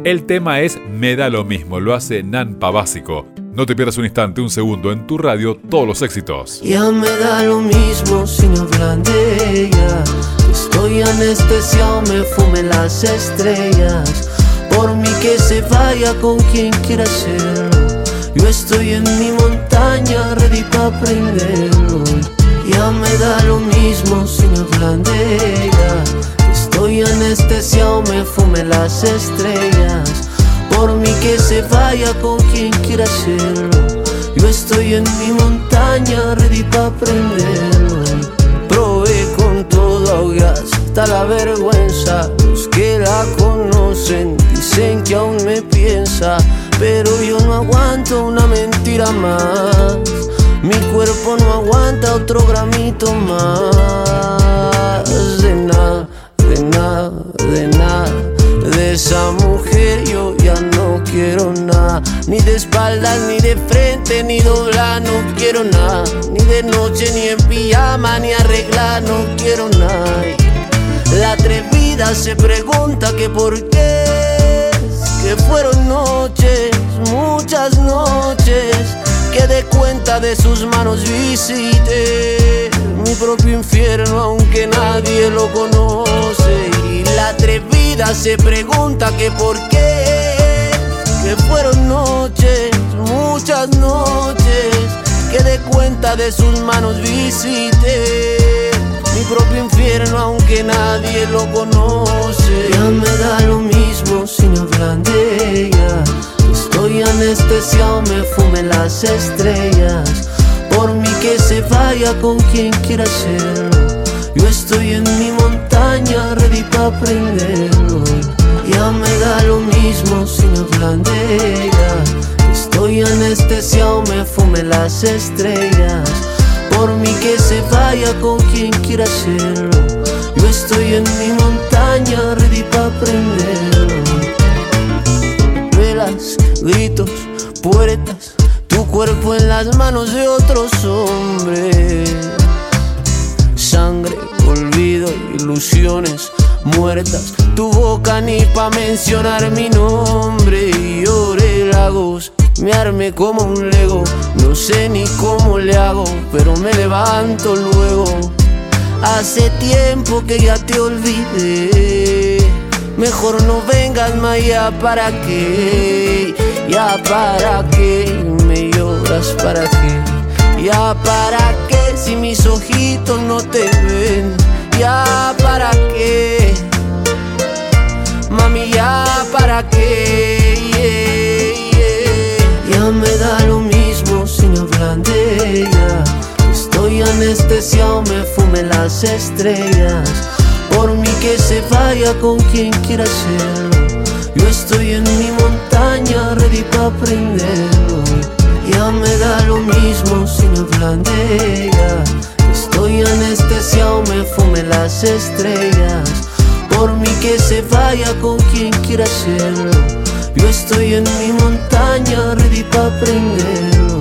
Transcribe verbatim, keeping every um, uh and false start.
El tema es Me da lo mismo, lo hace Nampa Básico. No te pierdas un instante, un segundo, en tu radio, todos los éxitos. Ya me da lo mismo si me hablan de ella. Estoy anestesiado, me fumen las estrellas. Por mí que se vaya con quien quiera hacerlo. Yo estoy en mi montaña, ready pa' aprenderlo. Ya me da lo mismo si me hablan de ella. Estoy anestesiado, me fumen las estrellas. Por mí que se vaya con quien quiera hacerlo. Yo estoy en mi montaña, ready pa' aprenderlo. Probé con todo, ya hasta la vergüenza. Los que la conocen dicen que aún me piensa, pero yo no aguanto una mentira más. Mi cuerpo no aguanta otro gramito más. De nada, de nada, de nada. De esa mujer yo ya no quiero nada. Ni de espaldas, ni de frente, ni doblar, no quiero nada. Ni de noche, ni en pijama, ni arreglar, no quiero nada. La atrevida se pregunta que por qué, que fueron noches, muchas noches, que de cuenta de sus manos visité mi propio infierno aunque nadie lo conoce. Y la atrevida se pregunta que por qué, que fueron noches, muchas noches, que de cuenta de sus manos visité mi propio infierno aunque nadie lo conoce. Ya me da lo mismo si me hablan de ella. Estoy anestesiado, me fumen las estrellas. Por mí que se vaya con quien quiera hacerlo. Yo estoy en mi montaña, ready pa' aprenderlo. Ya me da lo mismo si me hablan de ella. Estoy anestesiado, me fumen las estrellas. Por mí que se vaya con quien quiera hacerlo. Yo estoy en mi montaña, ready pa' aprenderlo. Velas, gritos, puertas, tu cuerpo en las manos de otros hombres. Sangre, olvido, ilusiones muertas. Tu boca ni pa' mencionar mi nombre. Y lloré lagos, me armé como un lego. No sé ni cómo le hago, pero me levanto luego. Hace tiempo que ya te olvidé. Mejor no vengas más, ya para qué, ya para qué me lloras, para qué, ya para qué si mis ojitos no te ven, ya para qué, mami, ya para qué, yeah, yeah. Ya me da lo mismo si me hablan de ella. Estoy anestesiado, me fumen las estrellas. Por mí que se vaya con quien quiera hacerlo. Yo estoy en mi montaña, ready pa' aprenderlo. Ya me da lo mismo si me hablan de ella. Estoy anestesiado, me fumen las estrellas. Por mí que se vaya con quien quiera hacerlo. Yo estoy en mi montaña, ready pa' aprenderlo.